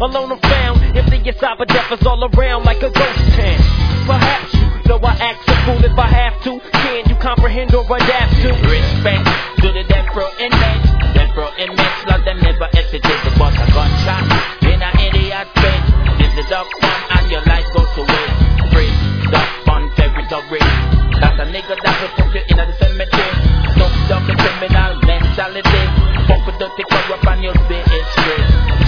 alone I'm found. Empty inside, but death is all around like a ghost town. Perhaps you know I act so fool if I have to. Can you comprehend or adapt to? Respect to the death row inmates. Death row inmates, love them never hesitate to bust a gunshot in an idiot face. This is up one and your life goes to waste. Free, up on territory. That's a nigga that will put you in the cemetery. Don't the criminal mentality. Fuck with dirty corrupt and you'll be straight.